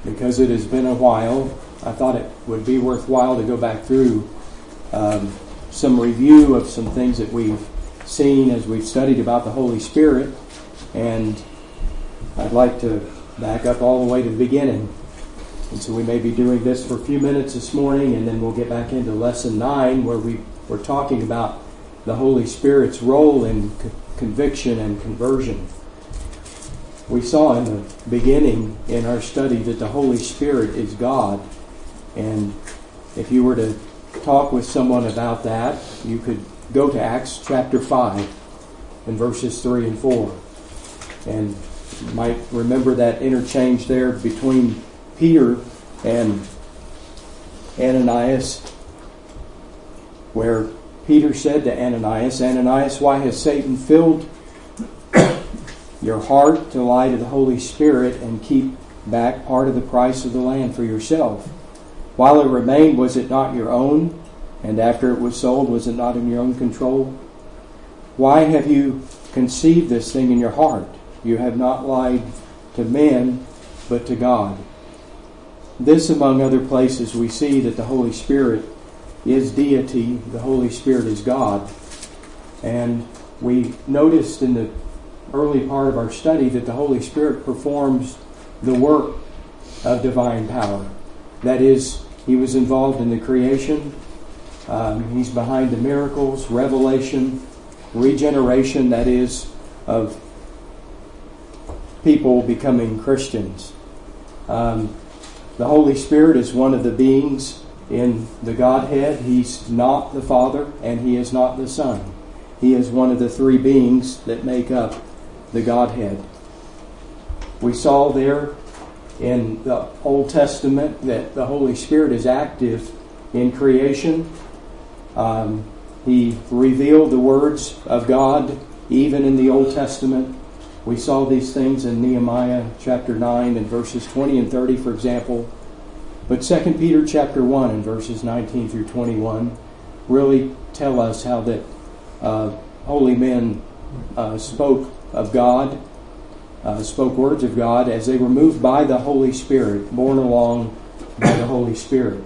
because it has been a while, I thought it would be worthwhile to go back through some review of some things that we've seen as we've studied about the Holy Spirit. And I'd like to back up all the way to the beginning. And so we may be doing this for a few minutes this morning, and then we'll get back into Lesson 9, where we're talking about the Holy Spirit's role in conviction and conversion. We saw in the beginning in our study that the Holy Spirit is God. And if you were to talk with someone about that, you could go to Acts chapter 5 and verses 3 and 4. And you might remember that interchange there between Peter and Ananias, where Peter said to Ananias, "Ananias, why has Satan filled your heart to lie to the Holy Spirit and keep back part of the price of the land for yourself? While it remained, was it not your own? And after it was sold, was it not in your own control? Why have you conceived this thing in your heart? You have not lied to men, but to God." This, among other places, we see that the Holy Spirit is deity, the Holy Spirit is God. And we noticed in the early part of our study that the Holy Spirit performs the work of divine power. That is, He was involved in the creation. He's behind the miracles, revelation, regeneration, that is, of people becoming Christians. The Holy Spirit is one of the beings in the Godhead. He's not the Father, and He is not the Son. He is one of the three beings that make up the Godhead. We saw there in the Old Testament that the Holy Spirit is active in creation. He revealed the words of God even in the Old Testament. We saw these things in Nehemiah chapter 9 and verses 20 and 30, for example. But 2 Peter chapter 1 and verses 19 through 21 really tell us how that holy men spoke of God, spoke words of God as they were moved by the Holy Spirit, borne along by the Holy Spirit.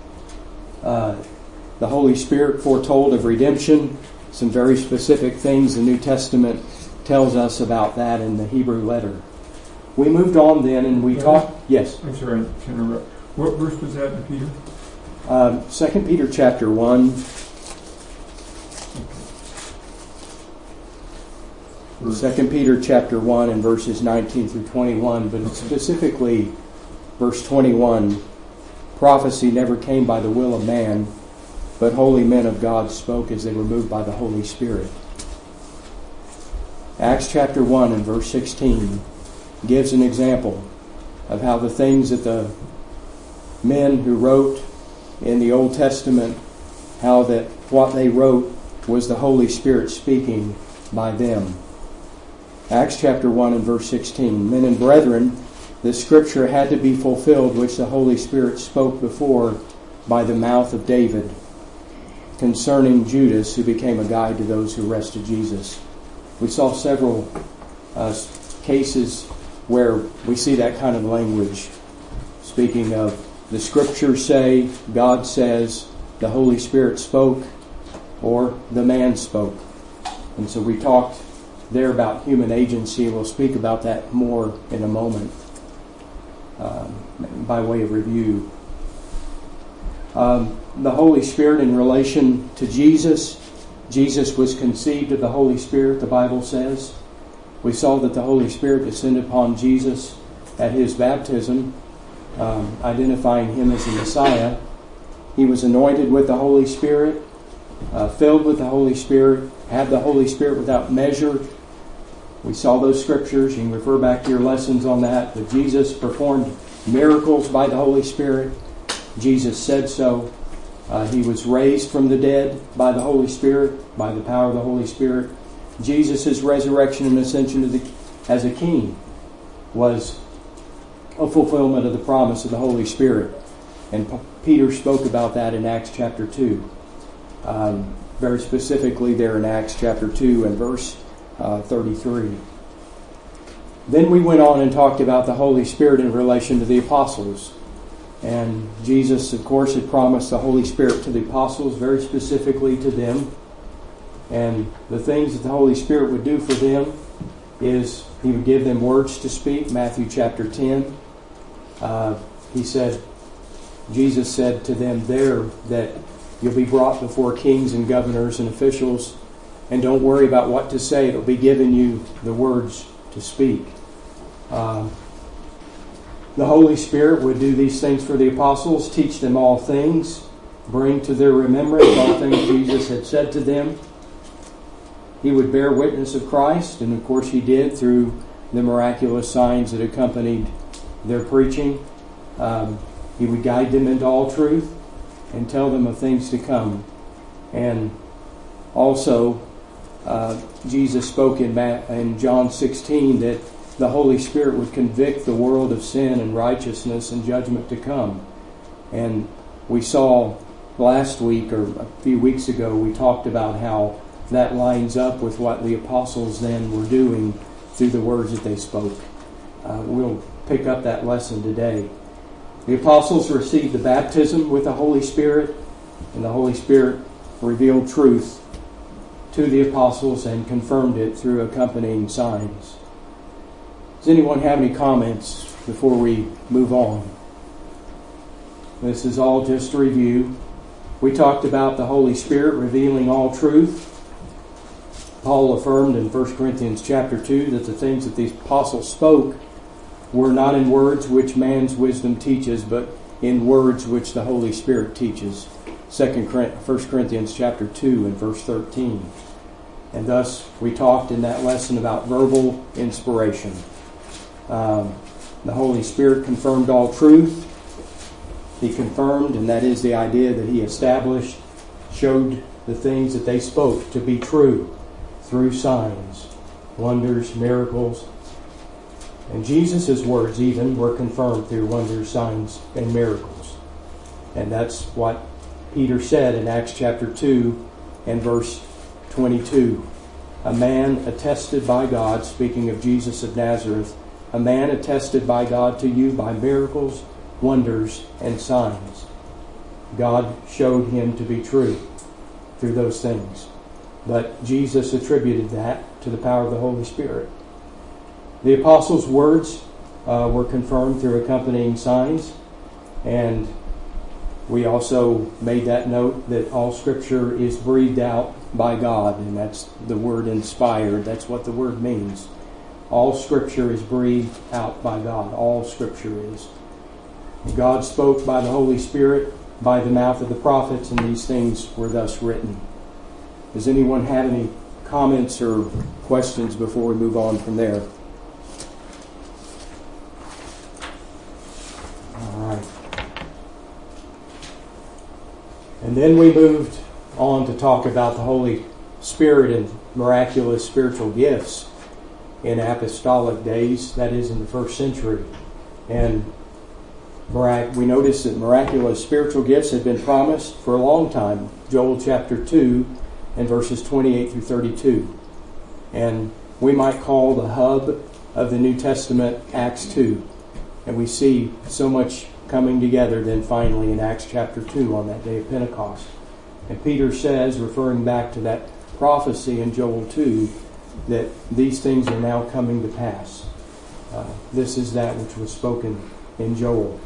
The Holy Spirit foretold of redemption. Some very specific things the New Testament tells us about that in the Hebrew letter. We moved on then and we talked... Yes? I'm sorry to interrupt. What verse was that in Peter? 2 Peter chapter 1. 2 Peter chapter 1 and verses 19 through 21, but specifically verse 21, prophecy never came by the will of man, but holy men of God spoke as they were moved by the Holy Spirit. Acts chapter 1 and verse 16 gives an example of how the things that the men who wrote in the Old Testament, how that what they wrote was the Holy Spirit speaking by them. Acts chapter 1 and verse 16, "Men and brethren, the scripture had to be fulfilled which the Holy Spirit spoke before by the mouth of David concerning Judas, who became a guide to those who arrested Jesus." We saw several cases where we see that kind of language, speaking of the scriptures say, God says, the Holy Spirit spoke, or the man spoke. And so we talked there about human agency. We'll speak about that more in a moment by way of review. The Holy Spirit in relation to Jesus. Jesus was conceived of the Holy Spirit, the Bible says. We saw that the Holy Spirit descended upon Jesus at His baptism, identifying Him as the Messiah. He was anointed with the Holy Spirit, filled with the Holy Spirit, had the Holy Spirit without measure. We saw those scriptures. You can refer back to your lessons on that. But Jesus performed miracles by the Holy Spirit. Jesus said so. He was raised from the dead by the Holy Spirit, by the power of the Holy Spirit. Jesus' resurrection and ascension as a king was a fulfillment of the promise of the Holy Spirit. And Peter spoke about that in Acts chapter 2. Very specifically there in Acts chapter 2 and verse 33. Then we went on and talked about the Holy Spirit in relation to the apostles. And Jesus, of course, had promised the Holy Spirit to the apostles, very specifically to them. And the things that the Holy Spirit would do for them is He would give them words to speak. Matthew chapter 10. Jesus said to them there that you'll be brought before kings and governors and officials, and don't worry about what to say. It'll be given you the words to speak. The Holy Spirit would do these things for the apostles, teach them all things, bring to their remembrance all things Jesus had said to them. He would bear witness of Christ, and of course He did through the miraculous signs that accompanied their preaching. He would guide them into all truth and tell them of things to come. And also, Jesus spoke in John 16 that the Holy Spirit would convict the world of sin and righteousness and judgment to come. And we saw last week, or a few weeks ago, we talked about how that lines up with what the apostles then were doing through the words that they spoke. We'll pick up that lesson today. The apostles received the baptism with the Holy Spirit, and the Holy Spirit revealed truth to the apostles and confirmed it through accompanying signs. Does anyone have any comments before we move on? This is all just a review. We talked about the Holy Spirit revealing all truth. Paul affirmed in 1 Corinthians chapter 2 that the things that the apostles spoke were not in words which man's wisdom teaches, but in words which the Holy Spirit teaches. 1 Corinthians chapter 2 and verse 13. And thus we talked in that lesson about verbal inspiration. The Holy Spirit confirmed all truth. He confirmed, and that is the idea that He established, showed the things that they spoke to be true through signs, wonders, miracles. And Jesus' words even were confirmed through wonders, signs, and miracles. And that's what Peter said in Acts chapter 2 and verse 22. A man attested by God, speaking of Jesus of Nazareth, a man attested by God to you by miracles, wonders, and signs. God showed him to be true through those things. But Jesus attributed that to the power of the Holy Spirit. The apostles' words were confirmed through accompanying signs, and we also made that note that all Scripture is breathed out by God, and that's the word inspired. That's what the word means. All Scripture is breathed out by God. All Scripture is. God spoke by the Holy Spirit by the mouth of the prophets, and these things were thus written. Does anyone have any comments or questions before we move on from there? All right. And then we moved on to talk about the Holy Spirit and miraculous spiritual gifts in apostolic days, that is in the first century. And we noticed that miraculous spiritual gifts had been promised for a long time. Joel chapter 2 and verses 28 through 32. And we might call the hub of the New Testament Acts 2. And we see so much coming together then finally in Acts chapter 2 on that day of Pentecost. And Peter says, referring back to that prophecy in Joel 2, that these things are now coming to pass. This is that which was spoken in Joel.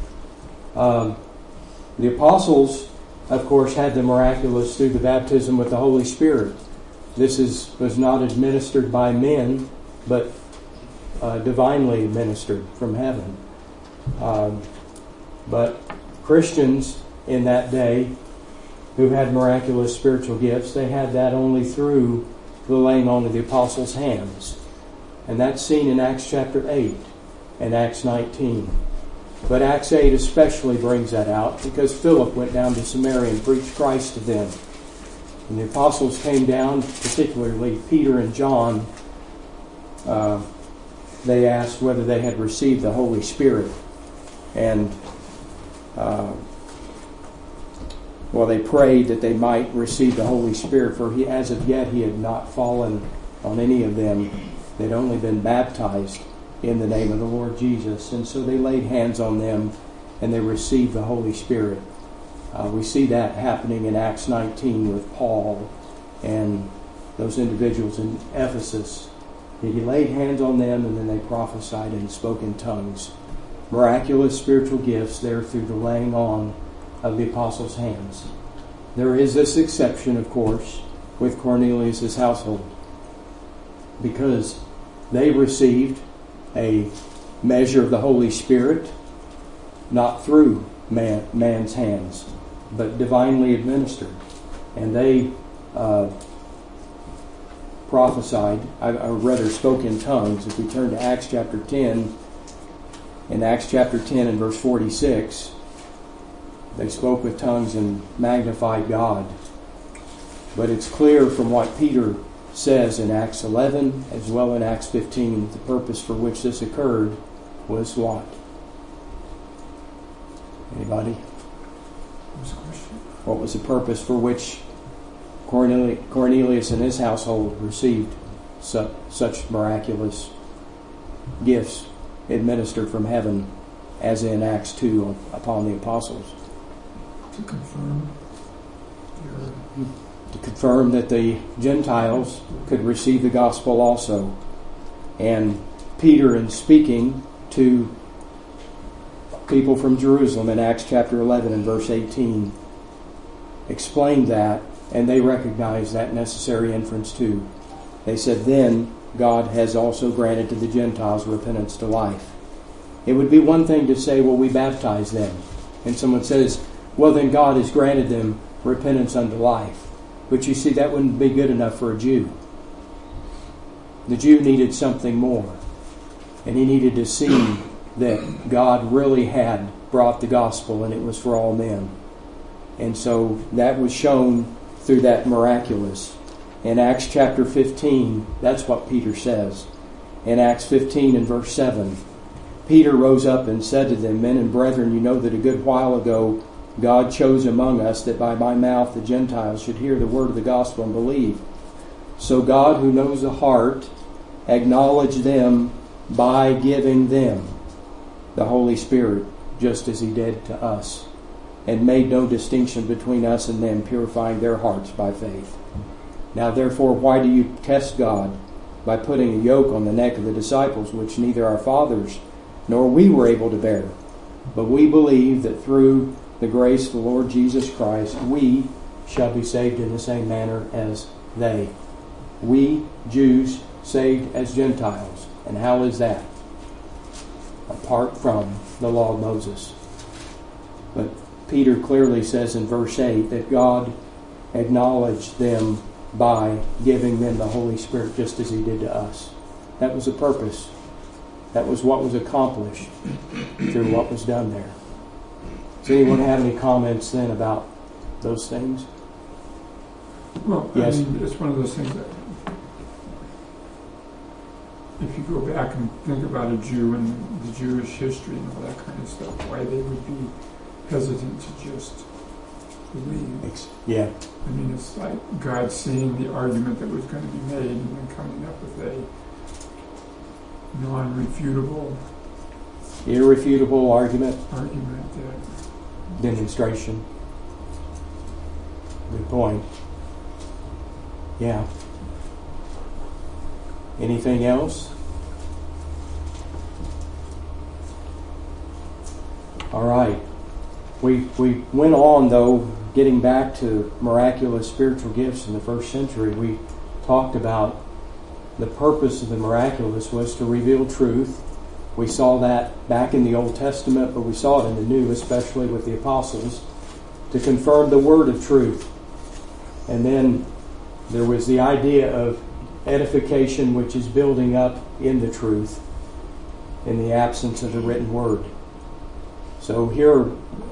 The apostles, of course, had the miraculous through the baptism with the Holy Spirit. This was not administered by men, but divinely administered from heaven. But Christians in that day who had miraculous spiritual gifts, they had that only through the laying on of the apostles' hands. And that's seen in Acts chapter 8 and Acts 19. But Acts 8 especially brings that out because Philip went down to Samaria and preached Christ to them. And the apostles came down, particularly Peter and John. They asked whether they had received the Holy Spirit. And they prayed that they might receive the Holy Spirit, for as of yet he had not fallen on any of them. They'd only been baptized. in the name of the Lord Jesus. And so they laid hands on them and they received the Holy Spirit. We see that happening in Acts 19 with Paul and those individuals in Ephesus. He laid hands on them and then they prophesied and spoke in tongues. Miraculous spiritual gifts there through the laying on of the apostles' hands. There is this exception, of course, with Cornelius' household, because they received a measure of the Holy Spirit not through man's hands, but divinely administered. And they prophesied, or rather spoke in tongues. If we turn to Acts chapter 10, in Acts chapter 10 and verse 46, they spoke with tongues and magnified God. But it's clear from what Peter says in Acts 11 as well in Acts 15 that the purpose for which this occurred was what? Anybody? What was the purpose for which Cornelius and his household received such miraculous gifts administered from heaven as in Acts 2 upon the apostles? To confirm that the Gentiles could receive the gospel also. And Peter, in speaking to people from Jerusalem in Acts chapter 11 and verse 18, explained that, and they recognized that necessary inference too. They said, then God has also granted to the Gentiles repentance to life. It would be one thing to say, well, we baptize them. And someone says, well, then God has granted them repentance unto life. But you see, that wouldn't be good enough for a Jew. The Jew needed something more. And he needed to see that God really had brought the gospel and it was for all men. And so that was shown through that miraculous. In Acts chapter 15, that's what Peter says. In Acts 15 and verse 7, Peter rose up and said to them, men and brethren, you know that a good while ago God chose among us that by my mouth the Gentiles should hear the word of the gospel and believe. So God, who knows the heart, acknowledged them by giving them the Holy Spirit, just as He did to us, and made no distinction between us and them, purifying their hearts by faith. Now therefore, why do you test God by putting a yoke on the neck of the disciples, which neither our fathers nor we were able to bear? But we believe that through the grace of the Lord Jesus Christ, we shall be saved in the same manner as they. We, Jews, saved as Gentiles. And how is that? Apart from the law of Moses. But Peter clearly says in verse 8 that God acknowledged them by giving them the Holy Spirit just as He did to us. That was the purpose. That was what was accomplished through what was done there. Does anyone have any comments then about those things? Well, yes. I mean, it's one of those things that if you go back and think about a Jew and the Jewish history and all that kind of stuff, why they would be hesitant to just believe. Yeah. I mean, it's like God seeing the argument that was going to be made and then coming up with a non-refutable, irrefutable argument that demonstration. Good point. Yeah. Anything else? All right. We went on, though, getting back to miraculous spiritual gifts in the first century. We talked about the purpose of the miraculous was to reveal truth. We saw that back in the Old Testament, but we saw it in the New, especially with the apostles, to confirm the word of truth. And then there was the idea of edification, which is building up in the truth in the absence of the written word. So here,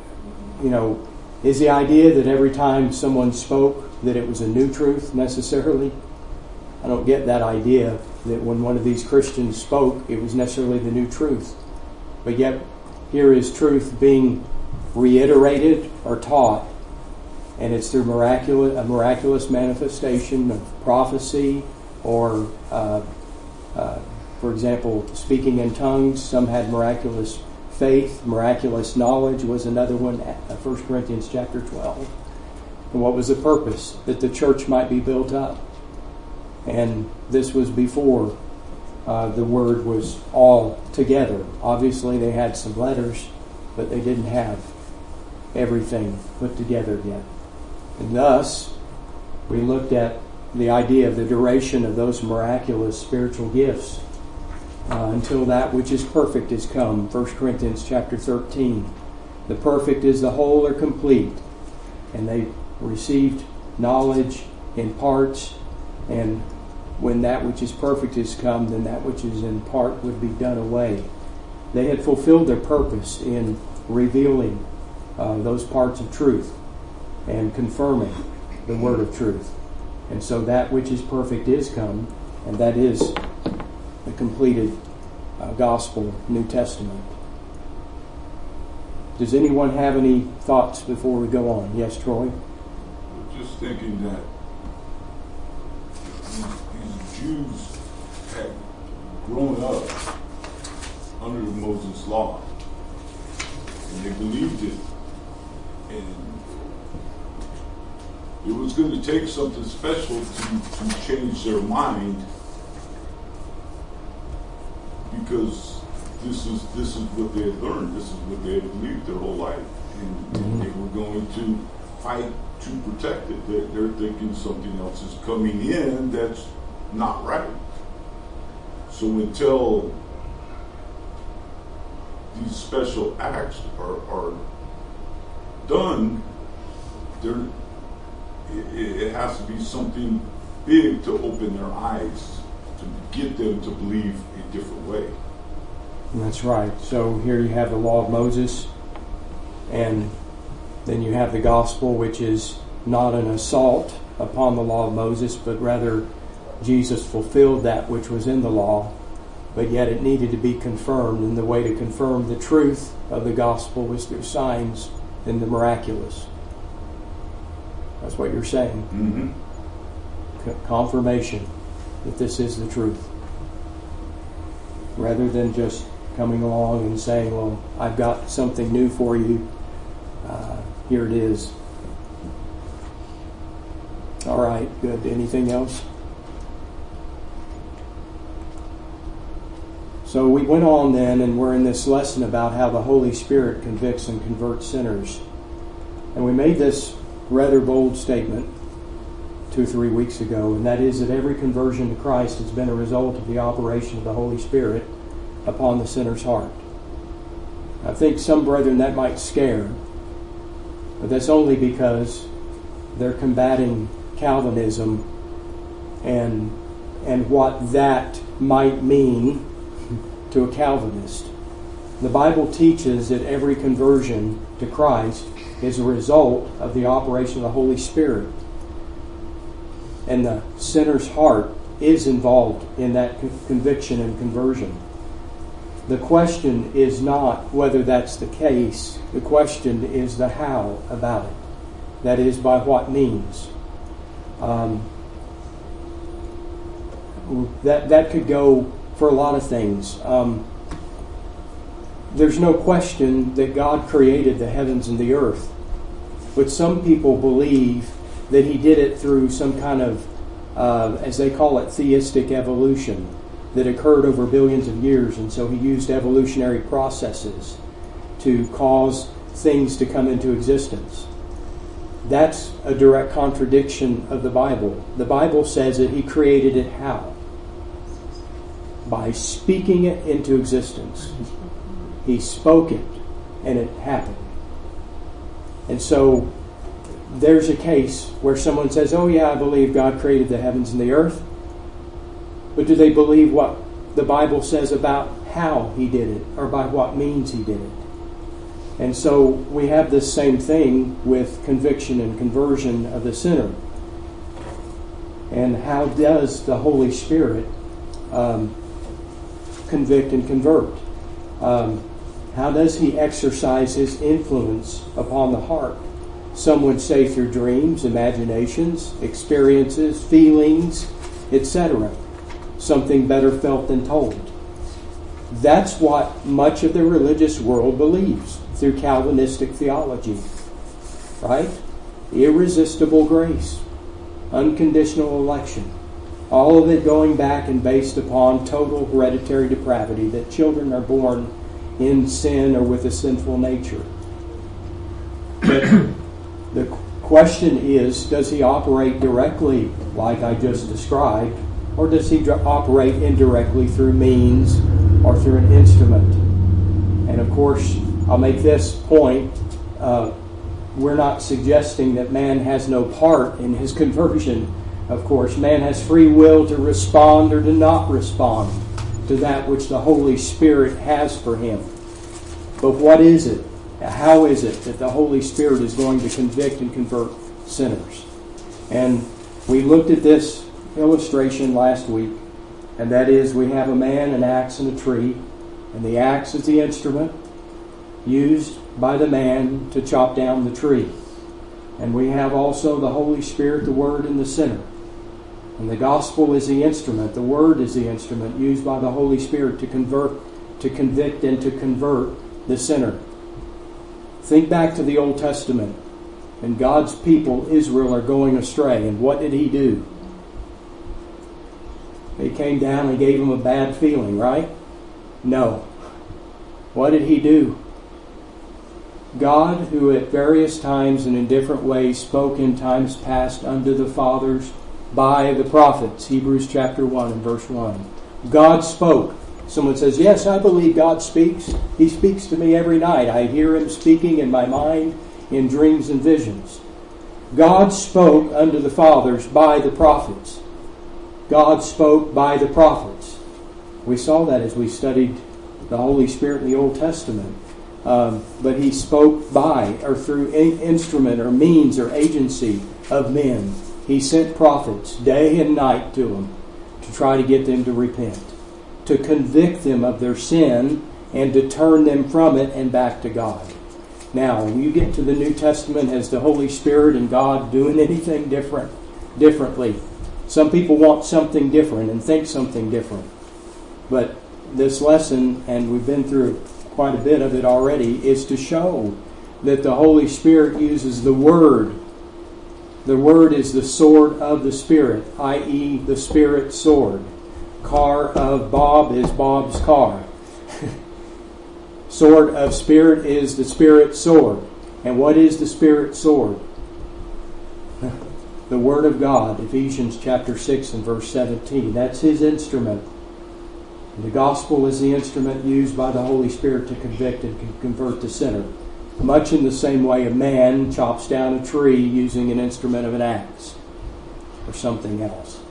is the idea that every time someone spoke that it was a new truth necessarily? I don't get that idea that when one of these Christians spoke, it was necessarily the new truth. But yet, here is truth being reiterated or taught, and it's through a miraculous manifestation of prophecy or For example, speaking in tongues. Some had miraculous faith. Miraculous knowledge was another one, 1 Corinthians chapter 12. And what was the purpose? That the church might be built up. And this was before the word was all together. Obviously, they had some letters, but they didn't have everything put together yet. And thus, we looked at the idea of the duration of those miraculous spiritual gifts until that which is perfect is come. 1 Corinthians chapter 13. The perfect is the whole or complete. And they received knowledge in parts, and when that which is perfect is come, then that which is in part would be done away. They had fulfilled their purpose in revealing those parts of truth and confirming the word of truth. And so that which is perfect is come, and that is the completed gospel, New Testament. Does anyone have any thoughts before we go on? Yes, Troy? Just thinking that these Jews had grown up under the Moses law, and they believed it, and it was going to take something special to change their mind, because this is what they had learned, this is what they had believed their whole life, and they were going to fight to protect it. They're thinking something else is coming in that's not right. So until these special acts are done, it has to be something big to open their eyes, to get them to believe a different way. That's right. So here you have the law of Moses, and then you have the gospel, which is not an assault upon the law of Moses, but rather Jesus fulfilled that which was in the law, but yet it needed to be confirmed, and the way to confirm the truth of the gospel was through signs and the miraculous. That's what you're saying. Mm-hmm. Confirmation that this is the truth. Rather than just coming along and saying, well, I've got something new for you. Here it is. All right, good. Anything else? So we went on then, and we're in this lesson about how the Holy Spirit convicts and converts sinners. And we made this rather bold statement 2 or 3 weeks ago, and that is that every conversion to Christ has been a result of the operation of the Holy Spirit upon the sinner's heart. I think some brethren that might scare, but that's only because they're combating Calvinism and what that might mean to a Calvinist. The Bible teaches that every conversion to Christ is a result of the operation of the Holy Spirit. And the sinner's heart is involved in that conviction and conversion. The question is not whether that's the case. The question is the how about it. That is, by what means. That could go for a lot of things. There's no question that God created the heavens and the earth. But some people believe that He did it through some kind of, as they call it, theistic evolution that occurred over billions of years. And so He used evolutionary processes to cause things to come into existence. That's a direct contradiction of the Bible. The Bible says that He created it how? By speaking it into existence. He spoke it, and it happened. And so there's a case where someone says, oh yeah, I believe God created the heavens and the earth. But do they believe what the Bible says about how He did it, or by what means He did it? And so we have this same thing with conviction and conversion of the sinner. And how does the Holy Spirit convict and convert? How does He exercise His influence upon the heart? Some would say through dreams, imaginations, experiences, feelings, etc. Something better felt than told. That's what much of the religious world believes through Calvinistic theology. Right? Irresistible grace. Unconditional election. All of it going back and based upon total hereditary depravity, that children are born in sin or with a sinful nature. But the question is, does he operate directly like I just described, or does he operate indirectly through means or through an instrument? And of course, I'll make this point. We're not suggesting that man has no part in his conversion. Of course, man has free will to respond or to not respond to that which the Holy Spirit has for him. But what is it? How is it that the Holy Spirit is going to convict and convert sinners? And we looked at this illustration last week, and that is, we have a man, an axe, and a tree, and the axe is the instrument used by the man to chop down the tree. And we have also the Holy Spirit, the Word, and the sinner. And the gospel is the instrument, the Word is the instrument used by the Holy Spirit to convict and to convert the sinner. Think back to the Old Testament, and God's people, Israel, are going astray. And what did He do? He came down and gave them a bad feeling, right? No. What did He do? God, who at various times and in different ways spoke in times past unto the fathers by the prophets, Hebrews chapter 1 and verse 1. God spoke. Someone says, yes, I believe God speaks. He speaks to me every night. I hear Him speaking in my mind in dreams and visions. God spoke unto the fathers by the prophets. God spoke by the prophets. We saw that as we studied the Holy Spirit in the Old Testament. But He spoke by or through instrument or means or agency of men. He sent prophets day and night to them to try to get them to repent, to convict them of their sin and to turn them from it and back to God. Now, when you get to the New Testament, has the Holy Spirit and God doing anything differently? Some people want something different and think something different. But this lesson, and we've been through quite a bit of it already, is to show that the Holy Spirit uses the Word. The Word is the sword of the Spirit, i.e. the Spirit's sword. Car of Bob is Bob's car. Sword of Spirit is the Spirit's sword. And what is the Spirit's sword? The Word of God, Ephesians chapter 6 and verse 17. That's His instrument. And the gospel is the instrument used by the Holy Spirit to convict and convert the sinner. Much in the same way a man chops down a tree using an instrument of an axe or something else.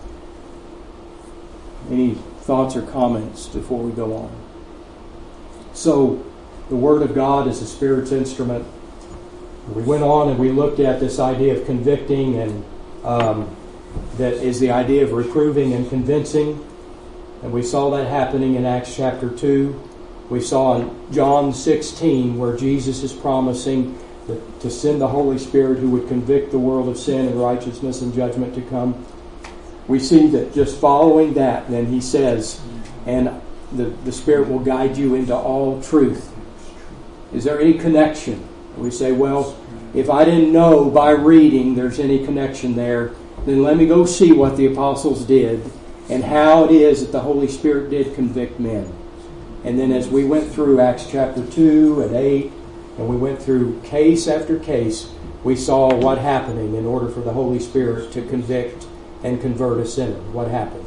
Any thoughts or comments before we go on? So, the Word of God is the Spirit's instrument. We went on and we looked at this idea of convicting, and that is the idea of reproving and convincing. And we saw that happening in Acts chapter 2. We saw in John 16 where Jesus is promising to send the Holy Spirit who would convict the world of sin and righteousness and judgment to come. We see that just following that, then He says, and the Spirit will guide you into all truth. Is there any connection? We say, well, if I didn't know by reading there's any connection there, then let me go see what the apostles did and how it is that the Holy Spirit did convict men. And then as we went through Acts chapter 2 and 8, and we went through case after case, we saw what happening in order for the Holy Spirit to convict and convert a sinner. What happened?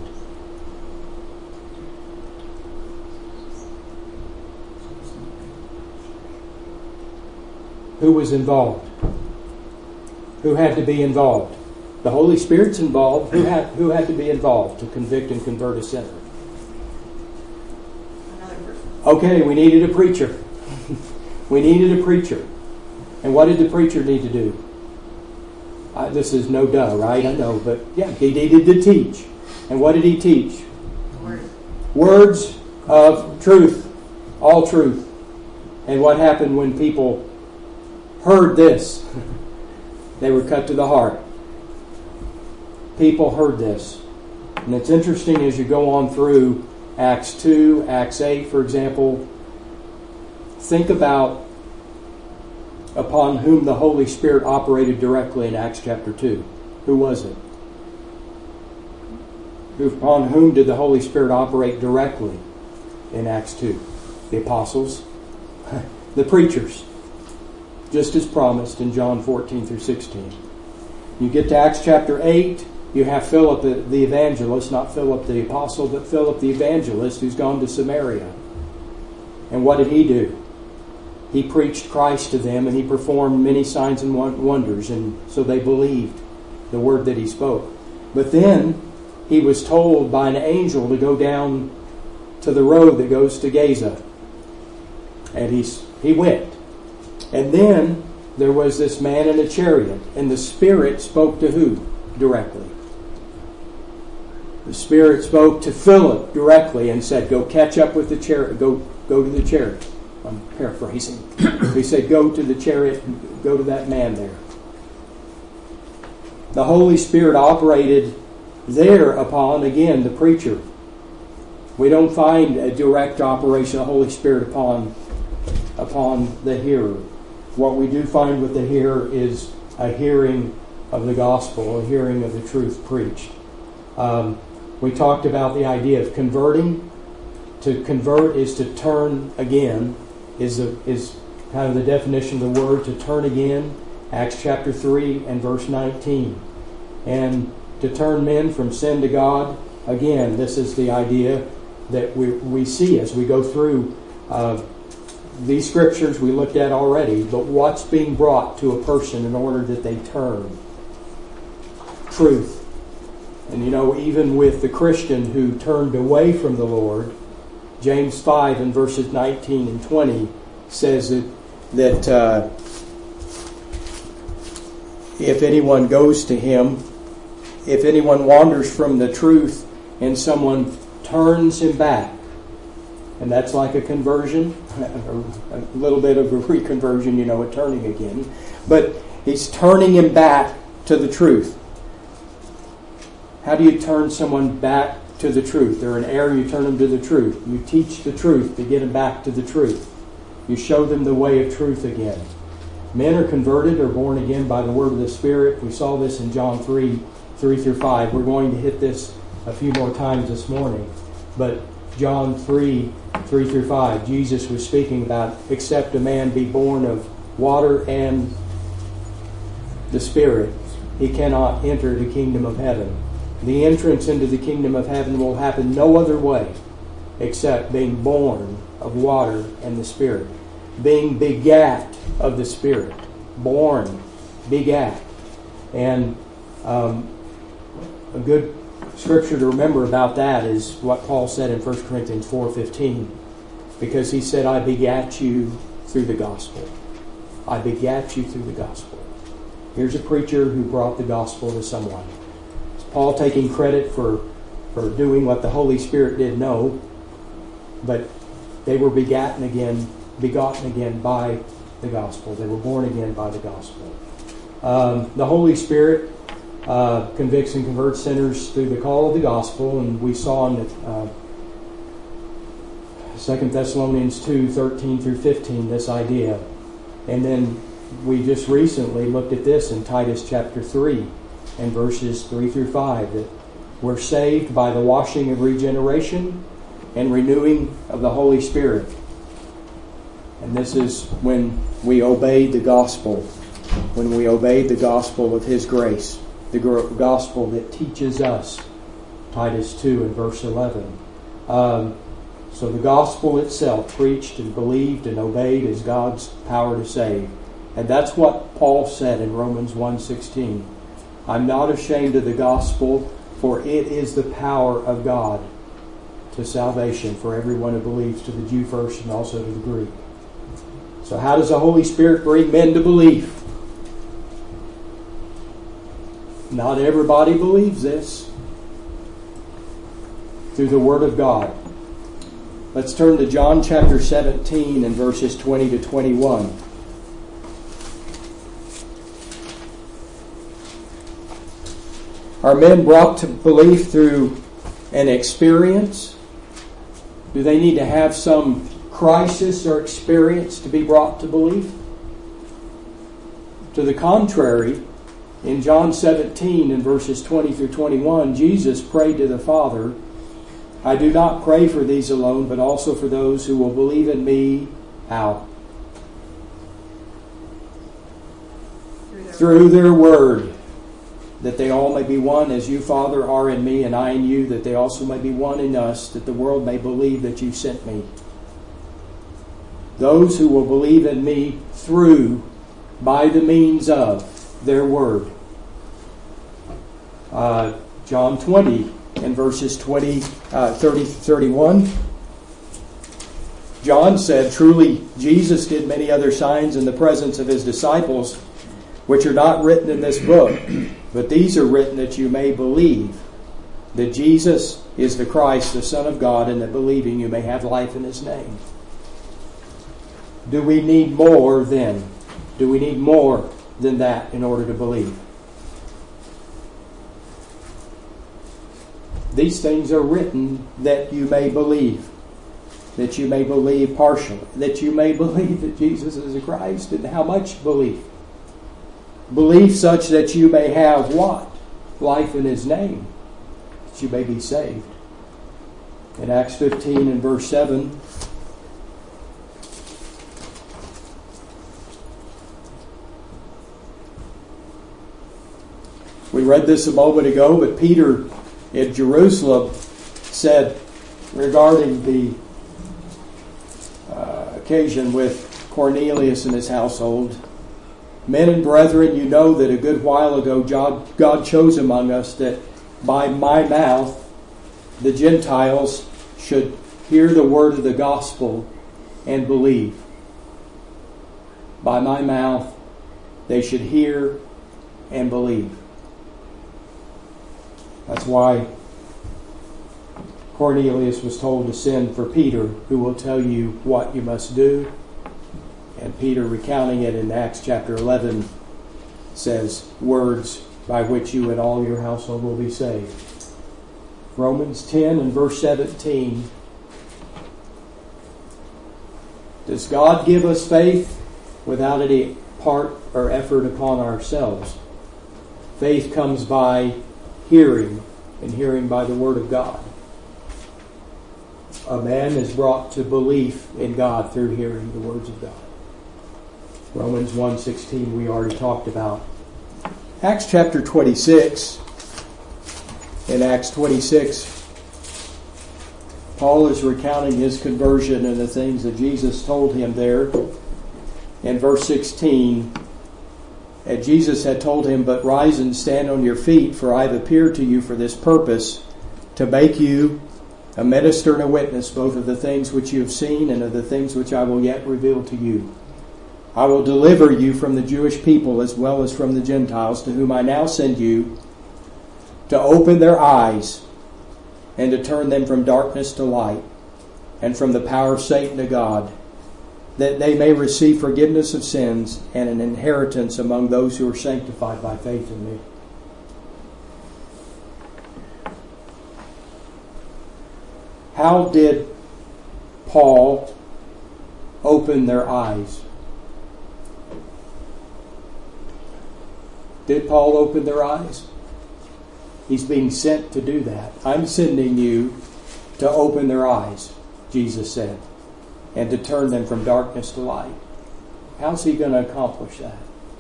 Who was involved? Who had to be involved? The Holy Spirit's involved. Who had to be involved to convict and convert a sinner? Okay, we needed a preacher. We needed a preacher. And what did the preacher need to do? This is no duh, right? I know, but yeah, he needed to teach. And what did he teach? Words of truth. All truth. And what happened when people heard this? They were cut to the heart. People heard this. And it's interesting as you go on through Acts 2, Acts 8, for example. Think about upon whom the Holy Spirit operated directly in Acts chapter 2. Who was it? Upon whom did the Holy Spirit operate directly in Acts 2? The apostles, the preachers, just as promised in John 14 through 16. You get to Acts chapter 8, you have Philip the evangelist, not Philip the apostle, but Philip the evangelist who's gone to Samaria. And what did he do? He preached Christ to them, and he performed many signs and wonders, and so they believed the word that he spoke. But then he was told by an angel to go down to the road that goes to Gaza. And he went. And then there was this man in a chariot, and the Spirit spoke to who directly? The Spirit spoke to Philip directly and said, go catch up with the chariot, go to the chariot. I'm paraphrasing. He said, go to the chariot, go to that man there. The Holy Spirit operated there upon, again, the preacher. We don't find a direct operation of the Holy Spirit upon the hearer. What we do find with the hearer is a hearing of the gospel, a hearing of the truth preached. We talked about the idea of converting. To convert is to turn again, is kind of the definition of the word, to turn again. Acts chapter 3 and verse 19. And to turn men from sin to God, again, this is the idea that we see as we go through these scriptures we looked at already, but what's being brought to a person in order that they turn? Truth. And even with the Christian who turned away from the Lord, James 5 and verses 19 and 20 says that if anyone goes to him, if anyone wanders from the truth and someone turns him back, and that's like a conversion, a little bit of a reconversion, a turning again, but he's turning him back to the truth. How do you turn someone back to the truth? They're in error, you turn them to the truth. You teach the truth to get them back to the truth. You show them the way of truth again. Men are converted or born again by the word of the Spirit. We saw this in John 3 through 5. We're going to hit this a few more times this morning. But John 3 through 5, Jesus was speaking about, except a man be born of water and the Spirit, he cannot enter the kingdom of heaven. The entrance into the kingdom of heaven will happen no other way except being born of water and the Spirit. Being begat of the Spirit. Born, begat. And a good scripture to remember about that is what Paul said in 1 Corinthians 4:15. Because he said, I begat you through the gospel. I begat you through the gospel. Here's a preacher who brought the gospel to someone. Is Paul taking credit for doing what the Holy Spirit did? No. But they were begotten again by the gospel. They were born again by the gospel. The Holy Spirit convicts and converts sinners through the call of the gospel, and we saw in 2 Thessalonians 2:13 through 15 this idea. And then we just recently looked at this in Titus chapter 3 and verses 3 through 5, that we're saved by the washing of regeneration and renewing of the Holy Spirit. And this is when we obeyed the gospel, when we obeyed the gospel of His grace, the gospel that teaches us, Titus 2 and verse 11. So the gospel itself, preached and believed and obeyed, is God's power to save. And that's what Paul said in Romans 1:16. I'm not ashamed of the gospel, for it is the power of God to salvation for everyone who believes, to the Jew first and also to the Greek. So how does the Holy Spirit bring men to belief? Not everybody believes this. Through the Word of God. Let's turn to John chapter 17 and verses 20 to 21. Are men brought to belief through an experience, Do they need to have some crisis or experience to be brought to belief? To the contrary, in John 17 in verses 20 through 21, Jesus prayed to the Father, I do not pray for these alone, but also for those who will believe in me. How? Through their word, that they all may be one as you, Father, are in me and I in you, that they also may be one in us, that the world may believe that you sent me. Those who will believe in me through, by the means of their word. John 20 in verses 30 to 31. John said, truly Jesus did many other signs in the presence of his disciples, which are not written in this book, but these are written that you may believe that Jesus is the Christ, the Son of God, and that believing you may have life in his name. Do we need more then? Do we need more than that in order to believe? These things are written that you may believe. That you may believe partially. That you may believe that Jesus is the Christ. And how much belief? Belief such that you may have what? Life in his name. That you may be saved. In Acts 15 and verse 7, we read this a moment ago, but Peter in Jerusalem said regarding the occasion with Cornelius and his household, men and brethren, you know that a good while ago God chose among us that by my mouth the Gentiles should hear the word of the gospel and believe. By my mouth they should hear and believe. That's why Cornelius was told to send for Peter, who will tell you what you must do. And Peter, recounting it in Acts chapter 11, says, words by which you and all your household will be saved. Romans 10 and verse 17. Does God give us faith without any part or effort upon ourselves? Faith comes by hearing, and hearing by the word of God. A man is brought to belief in God through hearing the words of God. Romans 1:16 we already talked about. Acts chapter 26. In Acts 26, Paul is recounting his conversion and the things that Jesus told him there. In verse 16, and Jesus had told him, but rise and stand on your feet, for I have appeared to you for this purpose, to make you a minister and a witness, both of the things which you have seen and of the things which I will yet reveal to you. I will deliver you from the Jewish people as well as from the Gentiles, to whom I now send you, to open their eyes and to turn them from darkness to light, and from the power of Satan to God, that they may receive forgiveness of sins and an inheritance among those who are sanctified by faith in me. How did Paul open their eyes? Did Paul open their eyes? He's being sent to do that. I'm sending you to open their eyes, Jesus said, and to turn them from darkness to light. How's he going to accomplish that?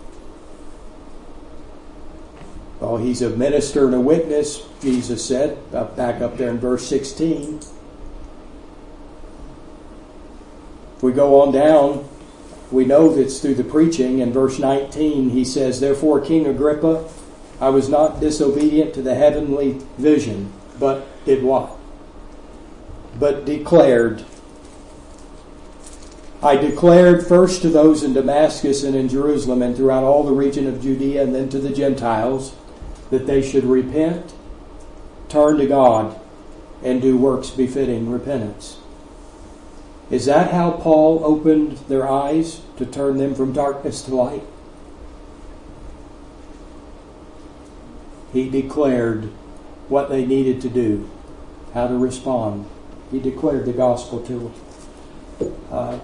Well, he's a minister and a witness, Jesus said, back up there in verse 16. If we go on down, we know that it's through the preaching. In verse 19, he says, therefore, King Agrippa, I was not disobedient to the heavenly vision, but did what? But declared. I declared first to those in Damascus and in Jerusalem and throughout all the region of Judea and then to the Gentiles that they should repent, turn to God, and do works befitting repentance. Is that how Paul opened their eyes to turn them from darkness to light? He declared what they needed to do, how to respond. He declared the gospel to them.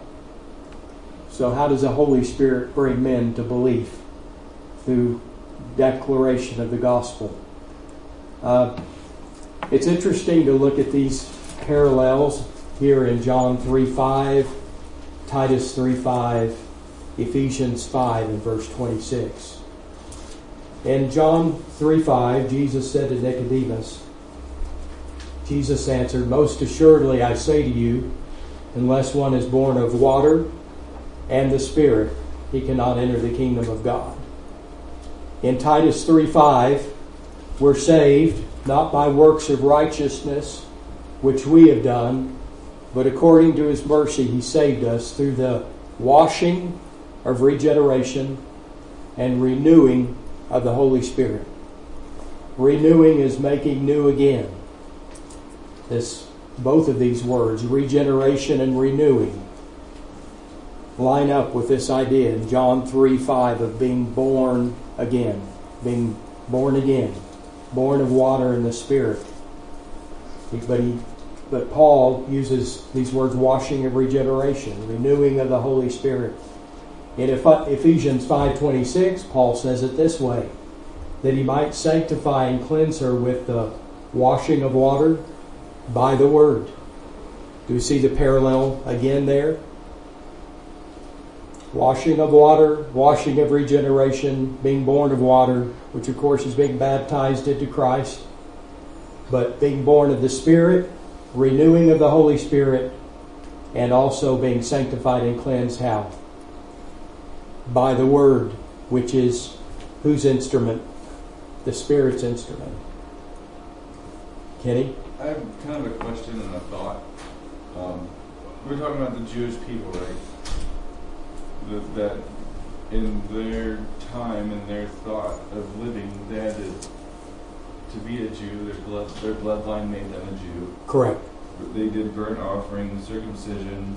So how does the Holy Spirit bring men to belief? Through declaration of the gospel. It's interesting to look at these parallels here in John 3:5, Titus 3:5, Ephesians 5 and verse 26. In John 3:5, Jesus said to Nicodemus, Jesus answered, "Most assuredly I say to you, unless one is born of water and the Spirit, he cannot enter the kingdom of God." In Titus 3:5, we're saved not by works of righteousness which we have done, but according to His mercy He saved us through the washing of regeneration and renewing of the Holy Spirit. Renewing is making new again. Both of these words, regeneration and renewing, line up with this idea in John 3:5 of being born again, being born again, born of water and the Spirit. But Paul uses these words, washing of regeneration, renewing of the Holy Spirit. In Ephesians 5:26, Paul says it this way, that he might sanctify and cleanse her with the washing of water by the word. Do you see the parallel again there? Washing of water, washing of regeneration, being born of water, which of course is being baptized into Christ, but being born of the Spirit, renewing of the Holy Spirit, and also being sanctified and cleansed how? By the Word, which is whose instrument? The Spirit's instrument. Kenny? I have kind of a question and a thought. We're talking about the Jewish people, right? That in their time and their thought of living, they had to be a Jew. Their bloodline made them a Jew. Correct. They did burnt offering, circumcision,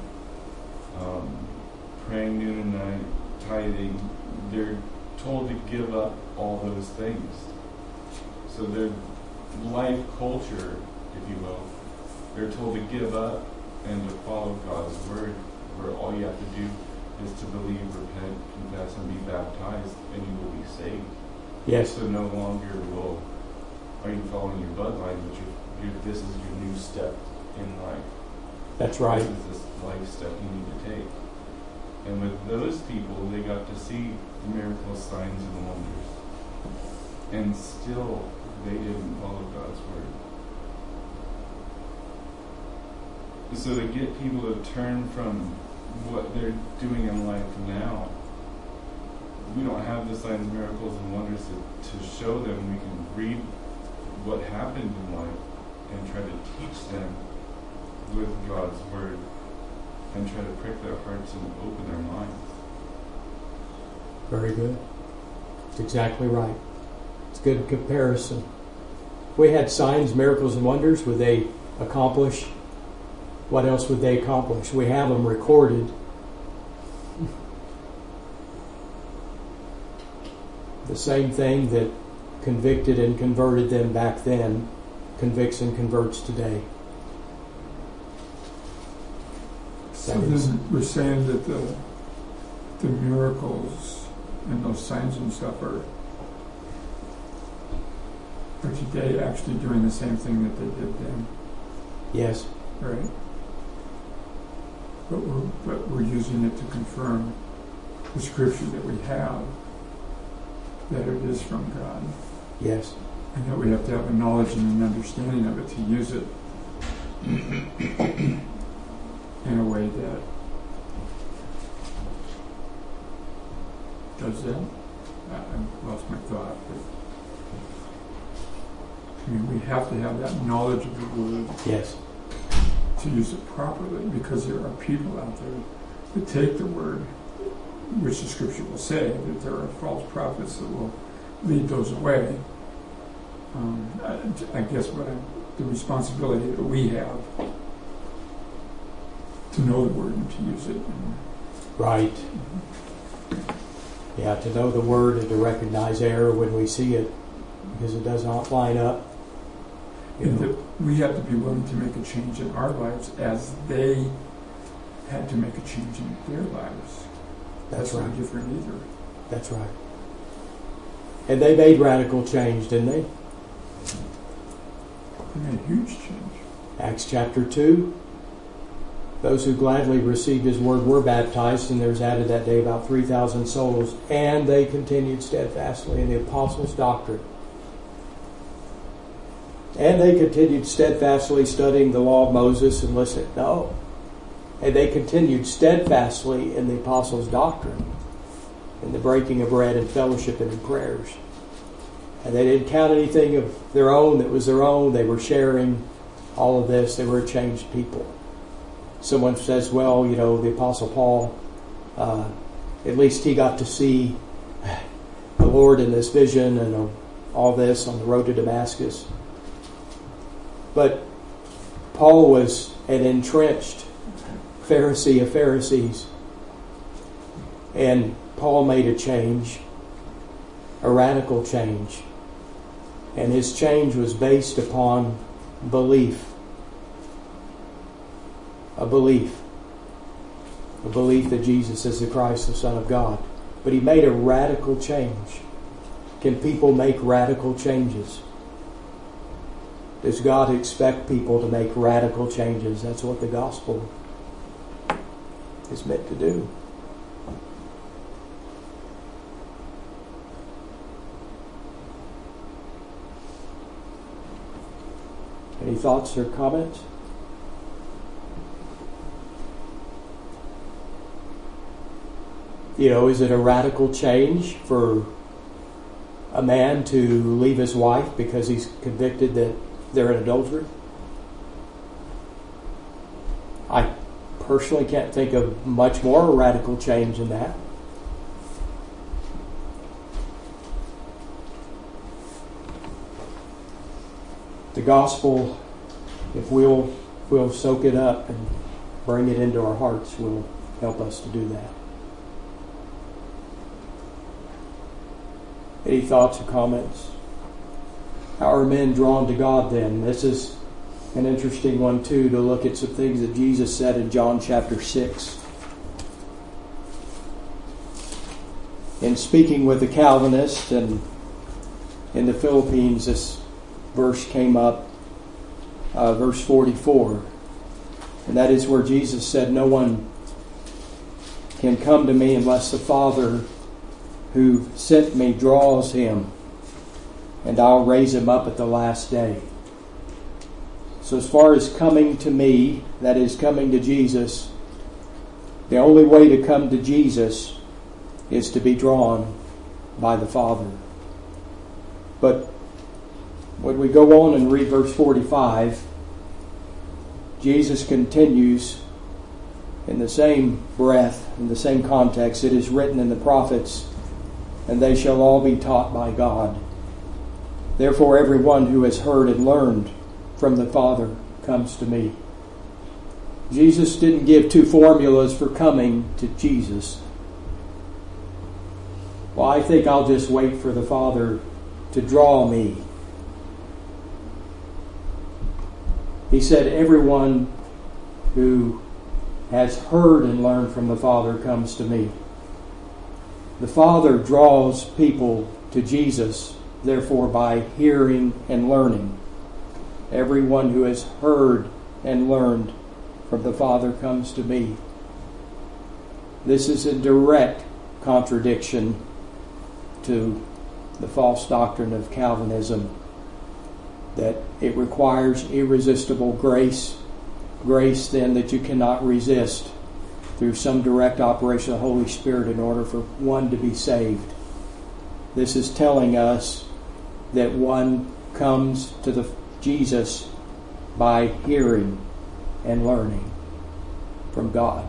praying noon and night, tithing. They're told to give up all those things. So their life culture, if you will, they're told to give up and to follow God's word, where all you have to do is to believe, repent, confess, and be baptized, and you will be saved. Yes. So no longer are you following your bloodline, but this is your new step in life. That's right. This is this life step you need to take. And with those people, they got to see miracles, signs, and wonders. And still, they didn't follow God's word. So to get people to turn from what they're doing in life now, we don't have the signs, miracles, and wonders to show them. We can read what happened in life and try to teach them with God's word and try to prick their hearts and open their minds. Very good. That's exactly right. It's a good comparison. If we had signs, miracles, and wonders, would they accomplish? What else would they accomplish? We have them recorded. The same thing that convicted and converted them back then convicts and converts today. So then we're saying that the miracles and those signs and stuff are today actually doing the same thing that they did then. Yes. Right? But we're using it to confirm the scripture that we have, that it is from God. Yes. And that we have to have a knowledge and an understanding of it to use it in a way that does that. I lost my thought. But, I mean, we have to have that knowledge of the Word. Yes. To use it properly, because there are people out there that take the Word, which the Scripture will say that there are false prophets that will lead those away. I guess the responsibility that we have to know the Word and to use it. Right. Yeah, to know the Word and to recognize error when we see it, because it does not line up. And we have to be willing to make a change in our lives as they had to make a change in their lives. That's not right. different either. That's right. And they made radical change, didn't they? They made a huge change. Acts chapter 2. Those who gladly received his word were baptized, and there's added that day about 3,000 souls. And they continued steadfastly in the apostles' doctrine. And they continued steadfastly studying the law of Moses and listening. No. And they continued steadfastly in the apostles' doctrine, in the breaking of bread and fellowship and in prayers. And they didn't count anything of their own that was their own. They were sharing all of this. They were a changed people. Someone says, well, the Apostle Paul, at least he got to see the Lord in this vision and all this on the road to Damascus. But Paul was an entrenched Pharisee of Pharisees. And Paul made a change, a radical change. And his change was based upon belief. A belief that Jesus is the Christ, the Son of God. But he made a radical change. Can people make radical changes? Does God expect people to make radical changes? That's what the gospel is meant to do. Any thoughts or comments? Is it a radical change for a man to leave his wife because he's convicted that they're in adultery? I personally can't think of much more radical change than that. The gospel, if we'll soak it up and bring it into our hearts, will help us to do that. Any thoughts or comments? How are men drawn to God then? This is an interesting one too, to look at some things that Jesus said in John chapter 6. In speaking with the Calvinists and in the Philippines, this verse came up, verse 44. And that is where Jesus said, no one can come to me unless the Father who sent me draws him, and I'll raise him up at the last day. So as far as coming to me, that is coming to Jesus, the only way to come to Jesus is to be drawn by the Father. But when we go on and read verse 45, Jesus continues in the same breath, in the same context. It is written in the prophets, and they shall all be taught by God. Therefore everyone who has heard and learned from the Father comes to me. Jesus didn't give two formulas for coming to Jesus. Well, I think I'll just wait for the Father to draw me. He said everyone who has heard and learned from the Father comes to me. The Father draws people to Jesus, therefore, by hearing and learning. Everyone who has heard and learned from the Father comes to me. This is a direct contradiction to the false doctrine of Calvinism, that it requires irresistible grace. Grace, then, that you cannot resist through some direct operation of the Holy Spirit in order for one to be saved. This is telling us that one comes to Jesus by hearing and learning from God.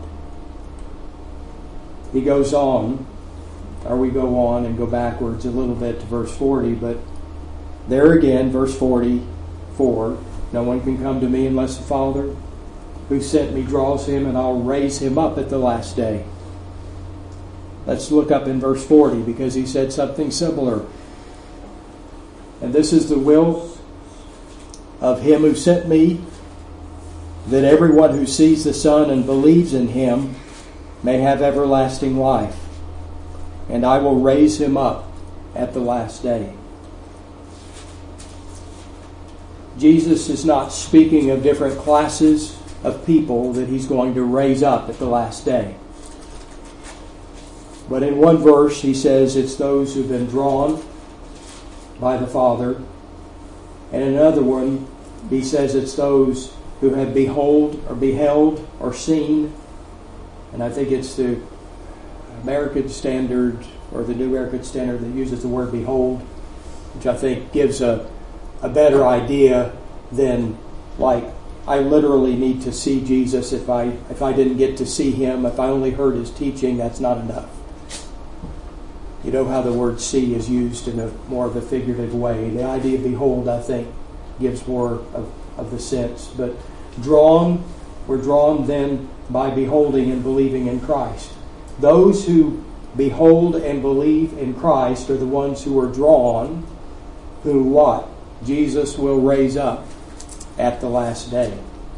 He goes on, or we go on and go backwards a little bit to verse 40, but there again, verse 44, no one can come to me unless the Father who sent me draws him, and I'll raise him up at the last day. Let's look up in verse 40, because he said something similar. And this is the will of Him who sent me, that everyone who sees the Son and believes in Him may have everlasting life, and I will raise him up at the last day. Jesus is not speaking of different classes of people that He's going to raise up at the last day. But in one verse He says it's those who've been drawn by the Father. And in another one He says it's those who have beheld or seen. And I think it's the American Standard or the New American Standard that uses the word behold, which I think gives a better idea than like I literally need to see Jesus. If I didn't get to see Him, if I only heard His teaching, that's not enough. You know how the word see is used in a more of a figurative way. The idea of behold, I think, gives more of the sense. But we're drawn then by beholding and believing in Christ. Those who behold and believe in Christ are the ones who are drawn, who what? Jesus will raise up at the last day.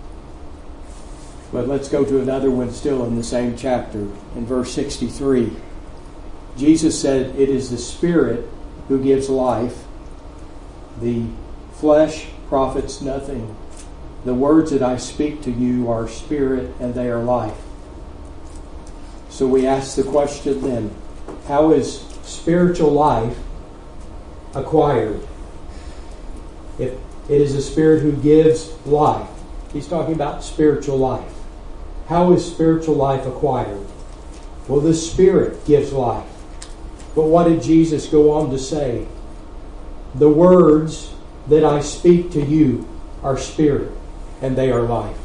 But let's go to another one still in the same chapter. In verse 63, Jesus said, "It is the Spirit who gives life. The flesh profits nothing. The words that I speak to you are spirit and they are life." So we ask the question then, how is spiritual life acquired? If it is the Spirit who gives life, He's talking about spiritual life. How is spiritual life acquired? Well, the Spirit gives life. But what did Jesus go on to say? The words that I speak to you are spirit and they are life.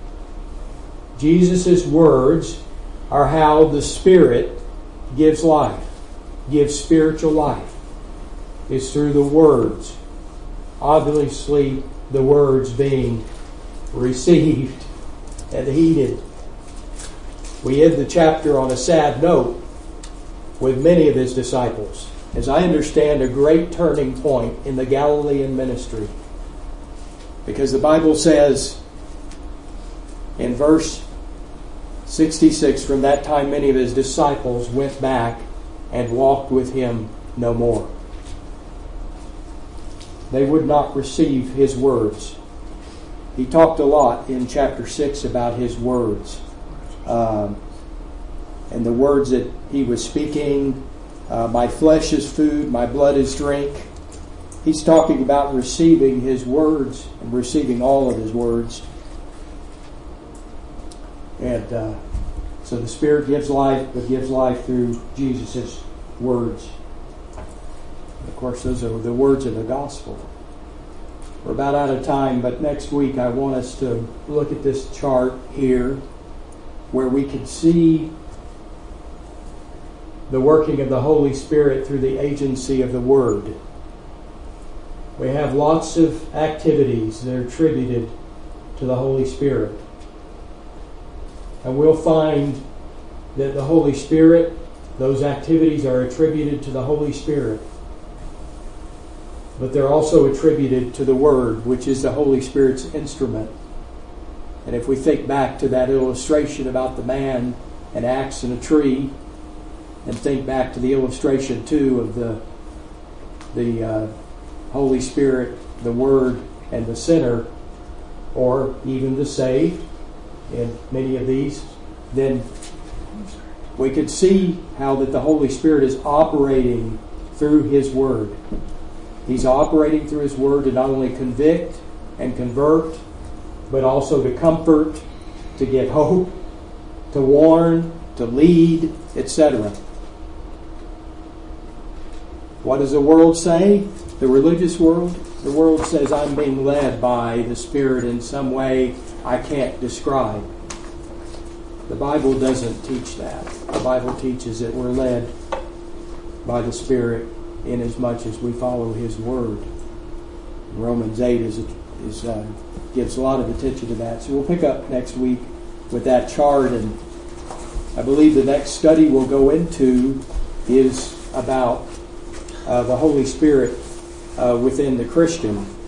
Jesus' words are how the Spirit gives life, gives spiritual life. It's through the words. Obviously, the words being received and heeded. We end the chapter on a sad note with many of His disciples. As I understand, a great turning point in the Galilean ministry. Because the Bible says in verse 66, from that time many of His disciples went back and walked with Him no more. They would not receive His words. He talked a lot in chapter 6 about His words. And the words that He was speaking, my flesh is food, my blood is drink. He's talking about receiving His words and receiving all of His words. And so the Spirit gives life, but gives life through Jesus' words. Of course, those are the words of the gospel. We're about out of time, but next week I want us to look at this chart here where we can see the working of the Holy Spirit through the agency of the Word. We have lots of activities that are attributed to the Holy Spirit. And we'll find that the Holy Spirit, those activities are attributed to the Holy Spirit. But they're also attributed to the Word, which is the Holy Spirit's instrument. And if we think back to that illustration about the man, an axe, and a tree, and think back to the illustration too of the Holy Spirit, the Word, and the sinner, or even the saved, in many of these, then we could see how that the Holy Spirit is operating through His Word. He's operating through His Word to not only convict and convert, but also to comfort, to give hope, to warn, to lead, etc. What does the world say? The religious world? The world says I'm being led by the Spirit in some way I can't describe. The Bible doesn't teach that. The Bible teaches that we're led by the Spirit inasmuch as we follow His Word. Romans 8 gives a lot of attention to that. So we'll pick up next week with that chart, and I believe the next study we'll go into is about the Holy Spirit within the Christian.